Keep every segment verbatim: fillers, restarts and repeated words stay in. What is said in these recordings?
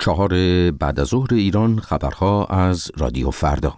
چهار بعد از ظهر ایران، خبرها از رادیو فردا.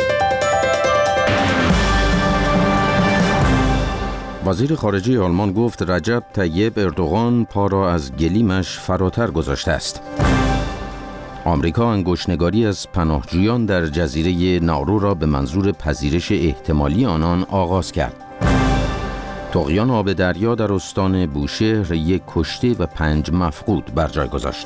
وزیر خارجه آلمان گفت رجب طیب اردوغان پا را از گلیمش فراتر گذاشته است. آمریکا انگشت‌نگاری از پناهجویان در جزیره نارو را به منظور پذیرش احتمالی آنان آغاز کرد. طغیان آب دریا در استان بوشهر یک کشته و پنج مفقود بر جای گذاشت.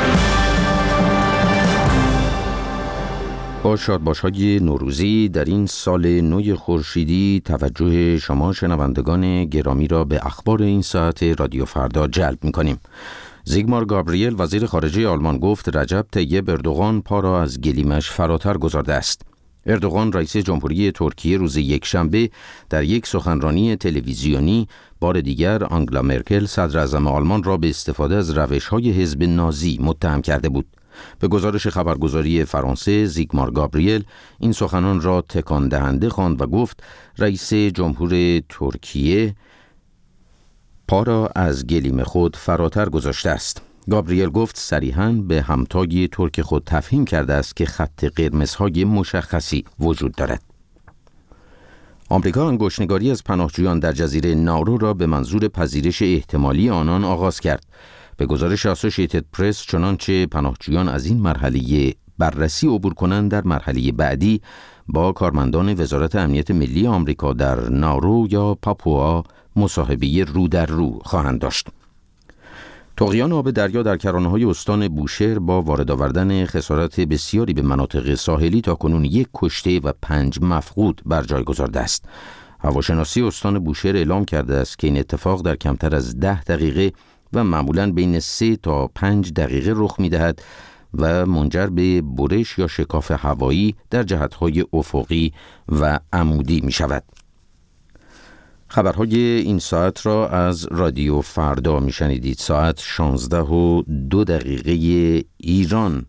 با شادباش‌های نوروزی در این سال نو خورشیدی توجه شما شنوندگان گرامی را به اخبار این ساعت رادیو فردا جلب می‌کنیم. زیگمار گابریل وزیر خارجه آلمان گفت رجب طیب اردوغان پا را از گلیمش فراتر گذارده است. اردوغان رئیس جمهوری ترکیه روز یکشنبه در یک سخنرانی تلویزیونی بار دیگر آنگلا مرکل صدراعظم آلمان را به استفاده از روش‌های حزب نازی متهم کرده بود. به گزارش خبرگزاری فرانسه، زیگمار گابریل این سخنان را تکان دهنده خواند و گفت رئیس جمهور ترکیه پا را از گلیم خود فراتر گذاشته است. گابریل گفت صریحاً به همتای ترک خود تفهیم کرده است که خط قرمزهای مشخصی وجود دارد. آمریکا انگشت‌نگاری از پناهجویان در جزیره نارو را به منظور پذیرش احتمالی آنان آغاز کرد. به گزارش اسوسییتد پرس، چنانچه پناهجویان از این مرحله بررسی عبور کنند، در مرحله بعدی با کارمندان وزارت امنیت ملی آمریکا در نارو یا پاپوا مصاحبه رو در رو خواهند داشت. طغیان آب دریا در کرانه‌های استان بوشهر با وارد آوردن خسارات بسیاری به مناطق ساحلی تاکنون یک کشته و پنج مفقود بر جای گذارده است. هواشناسی استان بوشهر اعلام کرده است که این اتفاق در کمتر از ده دقیقه و معمولاً بین سه تا پنج دقیقه رخ می‌دهد و منجر به برش یا شکاف هوایی در جهت‌های افقی و عمودی می‌شود. خبرهای این ساعت را از رادیو فردا میشنیدید. ساعت شانزده و دو دقیقه ایران.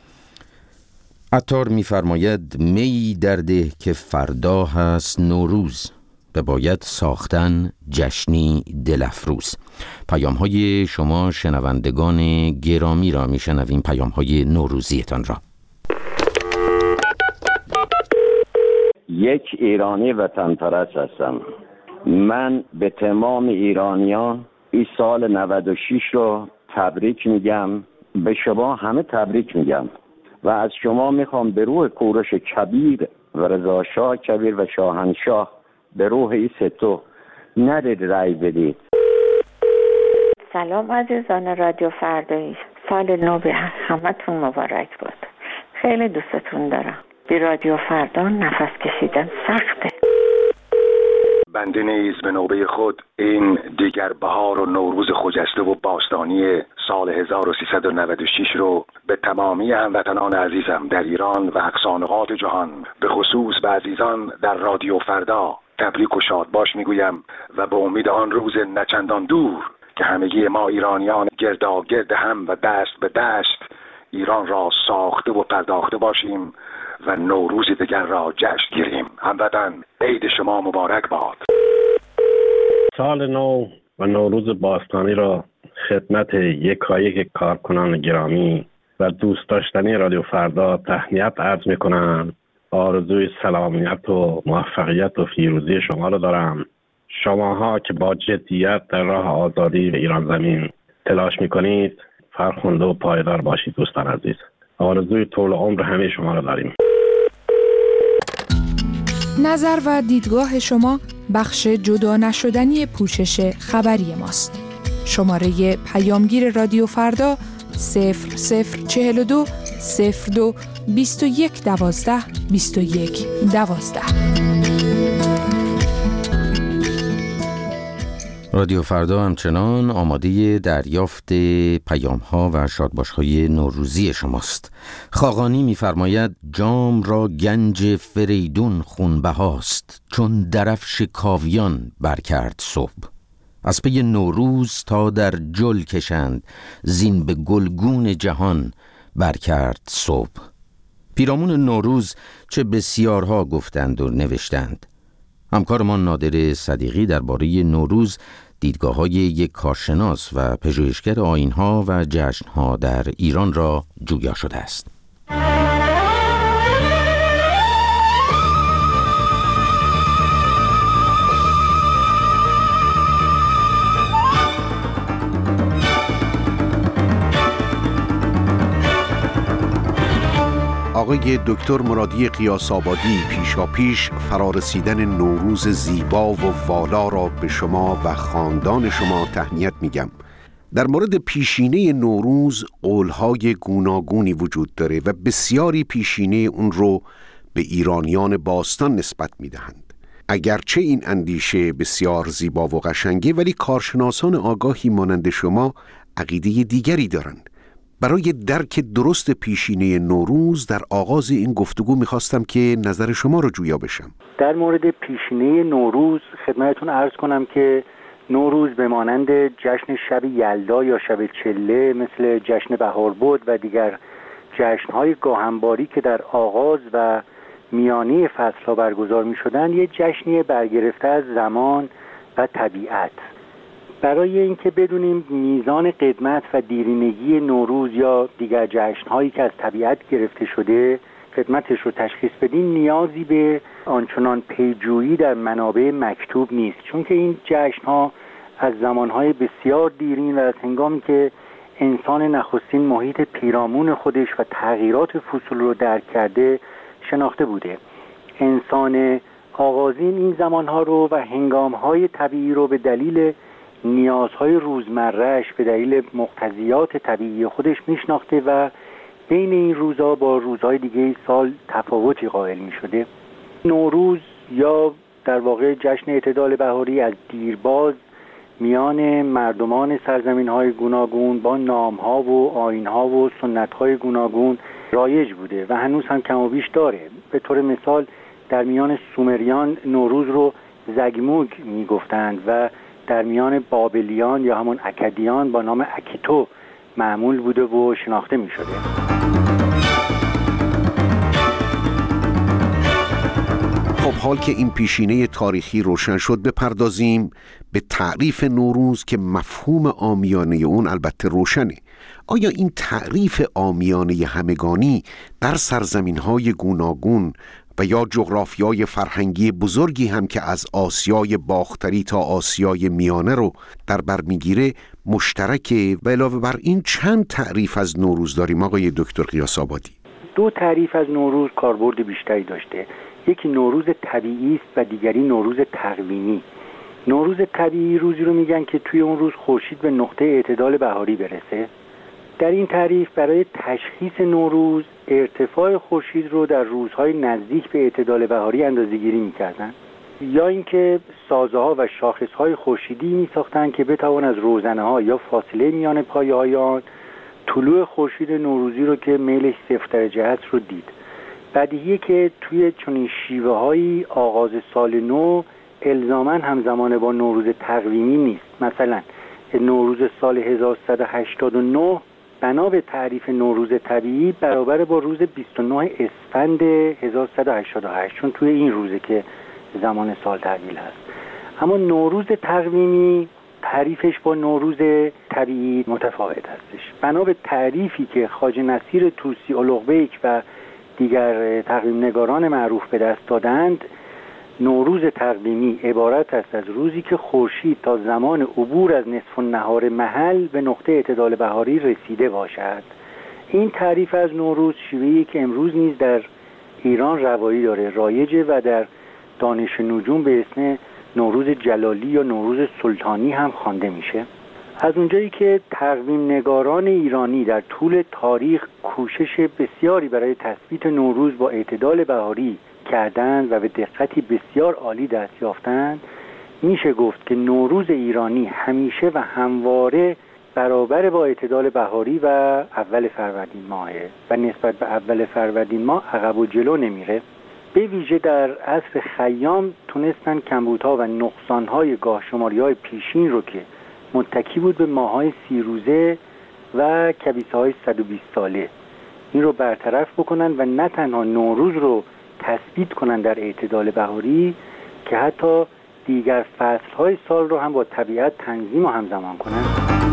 عطار میفرماید می درده که فردا هست نوروز، بباید ساختن جشنی دلفروز. پیام های شما شنوندگان گرامی را میشنویم، پیام های نوروزیتان را. یک ایرانی وطن پرست هستم. من به تمام ایرانیان این سال نود و شش رو تبریک میگم، به شما همه تبریک میگم و از شما میخوام به روح کوروش کبیر و رضا شاه کبیر و شاهنشاه، به روح این ستو نرید رای بدید. سلام عزیزان رادیو فردایی، سال نو به همتون مبارک بود. خیلی دوستتون دارم. بی رادیو فردا نفس کشیدن سخته. بنده نیز به نوبه خود این دیگر بهار و نوروز خجسته و باستانی سال هزار و سیصد و نود و شش رو به تمامی هموطنان عزیزم در ایران و اقصا نقاط جهان، به خصوص به عزیزان در رادیو فردا، تبریک و شادباش میگویم و به امید آن روز نچندان دور که همگی ما ایرانیان گرداگرد هم و دست به دست ایران را ساخته و پرداخته باشیم و نوروز دیگر را جشن گیریم. هموطن، عید شما مبارک باد. سال نو و نوروز باستانی را خدمت یکایک کارکنان گرامی و دوست داشتنی رادیو فردا تهنیت عرض می‌کنم. آرزوی سلامت و موفقیت و پیروزی شما را دارم. شماها که با جدیت در راه آزادی ایران زمین تلاش می‌کنید، فرخنده و پایدار باشید دوستان عزیز. آرزوی طول عمر همه شما را داریم. نظر و دیدگاه شما بخش جدا نشدنی پوشش خبری ماست. شماره پیامگیر رادیو فردا صفر صفر چهل و دو صفر دو بیست و یک دوازده بیست و یک دوازده. رادیو فردا همچنان آماده دریافت پیام‌ها و شادباش‌های نوروزی شماست. خاقانی می‌فرماید جام را گنج فریدون خونبهاست، چون درفش کاویان برکرد صبح. از پی نوروز تا در جل کشند، زین به گلگون جهان برکرد صبح. پیرامون نوروز چه بسیارها گفتند و نوشتند. همکارمان نادر صدیقی درباره نوروز دیدگاه‌های یک کارشناس و پژوهشگر آیین‌ها و جشن‌ها در ایران را جویا شده است. آقای دکتر مرادی قیاس‌آبادی، پیشا پیش فرارسیدن نوروز زیبا و والا را به شما و خاندان شما تهنیت میگم. در مورد پیشینه نوروز قولهای گوناگونی وجود داره و بسیاری پیشینه اون رو به ایرانیان باستان نسبت میدهند. اگرچه این اندیشه بسیار زیبا و قشنگه، ولی کارشناسان آگاهی مانند شما عقیده دیگری دارند. برای درک درست پیشینه نوروز در آغاز این گفتگو میخواستم که نظر شما رو جویا بشم. در مورد پیشینه نوروز خدمتتون عرض کنم که نوروز به مانند جشن شب یلدا یا شب چله، مثل جشن بهاربد و دیگر جشن‌های گاهنباری که در آغاز و میانه فصل‌ها برگزار می‌شدند، یک جشنی برگرفته از زمان و طبیعت. برای اینکه بدونیم میزان قدمت و دیرینگی نوروز یا دیگر جشن‌هایی که از طبیعت گرفته شده قدمتش رو تشخیص بدیم، نیازی به آنچنان پیجویی در منابع مکتوب نیست، چون که این جشن‌ها از زمانهای بسیار دیرین و از هنگامی که انسان نخستین محیط پیرامون خودش و تغییرات فصول رو درک کرده شناخته بوده. انسان آغازین این زمانها رو و هنگام‌های طبیعی رو به دلیل نیازهای روزمره‌اش، به دلیل مقتضیات طبیعی خودش میشناخته و بین این روزها با روزهای دیگه سال تفاوتی قائل میشده. نوروز یا در واقع جشن اعتدال بهاری از دیرباز میان مردمان سرزمین‌های گوناگون با نام‌ها و آیین‌ها و سنت‌های گوناگون رایج بوده و هنوز هم کم و بیش داره. به طور مثال در میان سومریان نوروز رو زگموگ میگفتند و در میان بابلیان یا همون اکدیان با نام اکیتو معمول بوده و شناخته می شده. خب حال که این پیشینه تاریخی روشن شد، بپردازیم به تعریف نوروز که مفهوم عامیانه اون البته روشنه. آیا این تعریف عامیانه همگانی در سرزمین‌های گوناگون و یا جغرافیای فرهنگی بزرگی هم که از آسیای باختری تا آسیای میانه رو در بر میگیره مشترکه؟ و علاوه بر این چند تعریف از نوروز داریم آقای دکتر قیاس‌آبادی؟ دو تعریف از نوروز کاربرد بیشتری داشته. یکی نوروز طبیعی است و دیگری نوروز تقویمی. نوروز طبیعی روزی رو میگن که توی اون روز خورشید به نقطه اعتدال بهاری برسه. در این تعریف برای تشخیص نوروز ارتفاع خورشید رو در روزهای نزدیک به اعتدال بهاری اندازه‌گیری می‌کردن، یا اینکه سازه‌ها و شاخص‌های خورشیدی می‌ساختند که بتوان از روزنه‌ها یا فاصله میان پایه‌های آن طلوع خورشید نوروزی رو که میلش صفر درجه است رو دید. بدیهیه که توی چنین شیوه‌هایی آغاز سال نو الزاماً همزمان با نوروز تقویمی نیست. مثلا نوروز سال هزار و سیصد و هشتاد و نه بنا به تعریف نوروز طبیعی برابر با روز بیست و نه اسفند هزار و سیصد و هشتاد و هشت، چون توی این روزه که زمان سال تحویل هست. اما نوروز تقویمی تعریفش با نوروز طبیعی متفاوت هستش. بنا به تعریفی که خواجه نصیر طوسی اولوغبیک و دیگر تقویم نگاران معروف به دست دادند، نوروز تقویمی عبارت است از روزی که خورشید تا زمان عبور از نصف النهار محل به نقطه اعتدال بهاری رسیده باشد. این تعریف از نوروز شیوهی که امروز نیز در ایران روایی داره، رایجه و در دانش نجوم به اسم نوروز جلالی یا نوروز سلطانی هم خوانده میشه. از اونجایی که تقویم نگاران ایرانی در طول تاریخ کوشش بسیاری برای تثبیت نوروز با اعتدال بهاری کردند و به دقتی بسیار عالی دست یافتند، میشه گفت که نوروز ایرانی همیشه و همواره برابر با اعتدال بهاری و اول فروردین ماهه و نسبت به اول فروردین ماه عقب و جلو نمیره. به ویژه در عصر خیام تونستن کمبودها و نقصانهای گاه شماری‌های پیشین رو که متکی بود به ماه‌های سی روزه و کبیسه‌های صد و بیست ساله، این رو برطرف بکنن و نه تنها نوروز رو تثبیت کنن در اعتدال بهاری، که حتی دیگر فصل‌های سال رو هم با طبیعت تنظیم و همزمان کنند.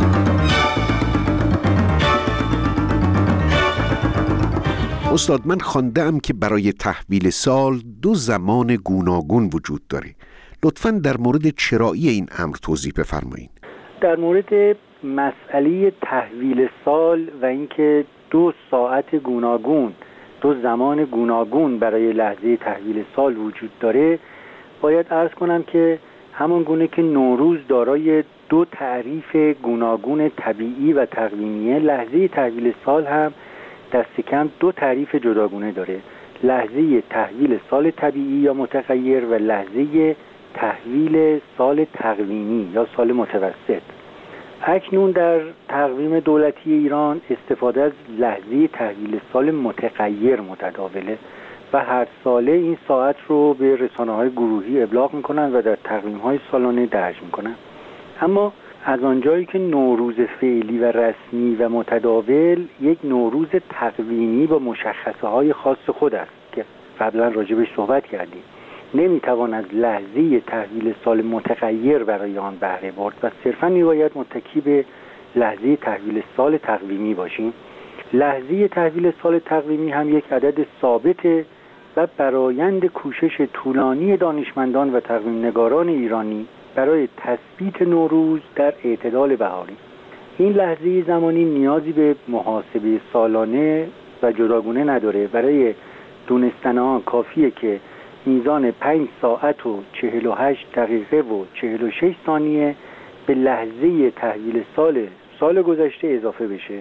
استاد، من خواندم که برای تحویل سال دو زمان گوناگون وجود داره. لطفاً در مورد چرایی این امر توضیح بفرمایید. در مورد مسئله تحویل سال و اینکه دو ساعت گوناگون، دو زمان گوناگون برای لحظه تحویل سال وجود داره، باید عرض کنم که همان گونه که نوروز دارای دو تعریف گوناگون طبیعی و تقویمیه، لحظه تحویل سال هم دست کم دو تعریف جداگونه داره: لحظه تحویل سال طبیعی یا متغیر و لحظه تحویل سال تقویمی یا سال متوسط. اکنون در تقویم دولتی ایران استفاده از لحظه تحویل سال متغیر متداوله و هر ساله این ساعت رو به رسانه‌های گروهی ابلاغ میکنن و در تقویم‌های سالانه درج میکنن. اما از آنجایی که نوروز فعلی و رسمی و متداول یک نوروز تقویمی با مشخصه‌های خاص خود است که قبلا راجبش صحبت کردیم، نمیتوان از لحظه تحویل سال متغیر برای آن بهره برد و صرفاً میباید متکی به لحظه تحویل سال تقویمی باشیم. لحظه تحویل سال تقویمی هم یک عدد ثابته و برآیند کوشش طولانی دانشمندان و تقویم نگاران ایرانی برای تثبیت نوروز در اعتدال بهاری. این لحظه زمانی نیازی به محاسبه سالانه و جداگونه نداره. برای دونستن آن کافیه که میزان پنج ساعت و چهل و هشت دقیقه و چهل و شش ثانیه به لحظه تحویل سال سال گذشته اضافه بشه.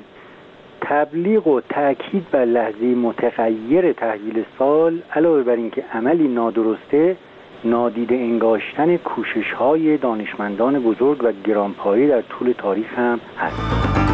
تبلیغ و تأکید بر لحظه متغیر تحویل سال علاوه بر اینکه عملی نادرسته، نادیده انگاشتن کوشش‌های دانشمندان بزرگ و گرانپایه در طول تاریخ هم هست.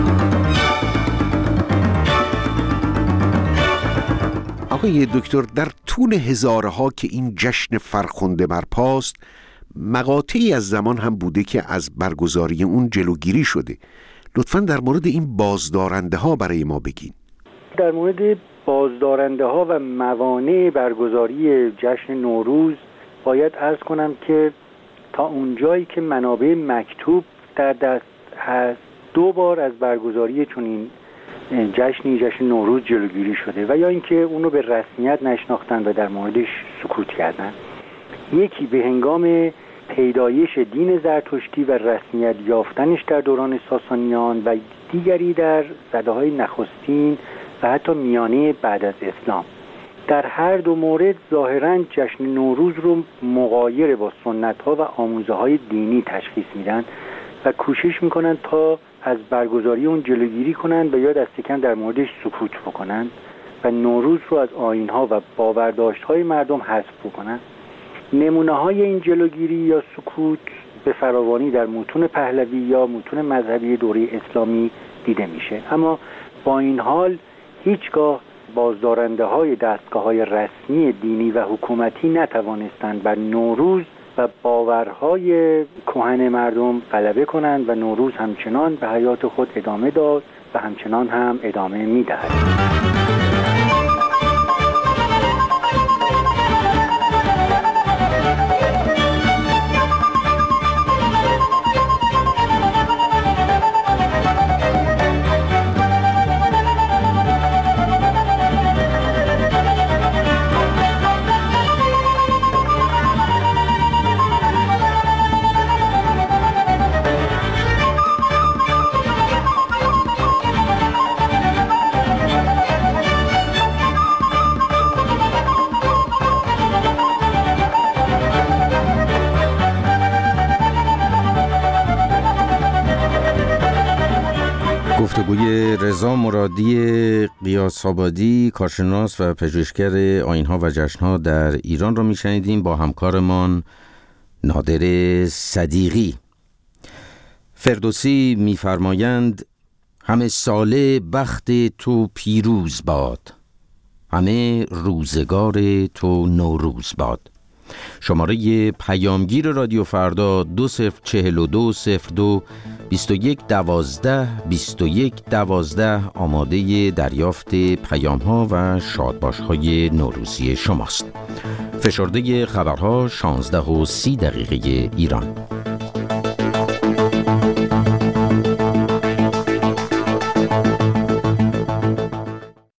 آقای دکتر، در طول هزارها که این جشن فرخنده برپاست، مقاطعی از زمان هم بوده که از برگزاری اون جلوگیری شده. لطفاً در مورد این بازدارنده ها برای ما بگین. در مورد بازدارنده ها و موانع برگزاری جشن نوروز باید عرض کنم که تا اونجایی که منابع مکتوب در دست هست، دو بار از برگزاری چنین جشنی جشن نوروز جلوگیری شده و یا اینکه اونو به رسمیت نشناختن و در موردش سکوت کردن. یکی به هنگام پیدایش دین زرتشتی و رسمیت یافتنش در دوران ساسانیان و دیگری در سده‌های نخستین و حتی میانه بعد از اسلام. در هر دو مورد ظاهراً جشن نوروز رو مغایر با سنت‌ها و آموزه‌های دینی تشخیص میدن و کوشش میکنن تا از برگزاری اون جلوگیری کنن و یا دست کم در موردش سکوت بکنن و نوروز رو از آیین‌ها و باورداشت‌های مردم حذف بکنن. نمونه‌های این جلوگیری یا سکوت به فراوانی در متون پهلوی یا متون مذهبی دوره اسلامی دیده میشه. اما با این حال هیچگاه بازدارنده های دستگاه های رسمی دینی و حکومتی نتوانستند بر نوروز و باورهای کهن مردم غلبه کنند و نوروز همچنان به حیات خود ادامه داد و همچنان هم ادامه میدهد. گفتگوی رضا مرادی قیاس‌آبادی، کارشناس و پژوهشگر آیین‌ها و جشن‌ها در ایران را می‌شنیدیم با همکارمان نادر صدیقی. فردوسی می‌فرمایند همه ساله بخت تو پیروز باد، همه روزگار تو نوروز باد. شماره پیامگیر رادیو فردا دو صفر چهل و دو صفر دو بیست و یک دوازده بیست و یک دوازده آماده دریافت پیام ها و شادباش های نوروزی شماست. فشرده خبرها شانزده و سی دقیقه ایران.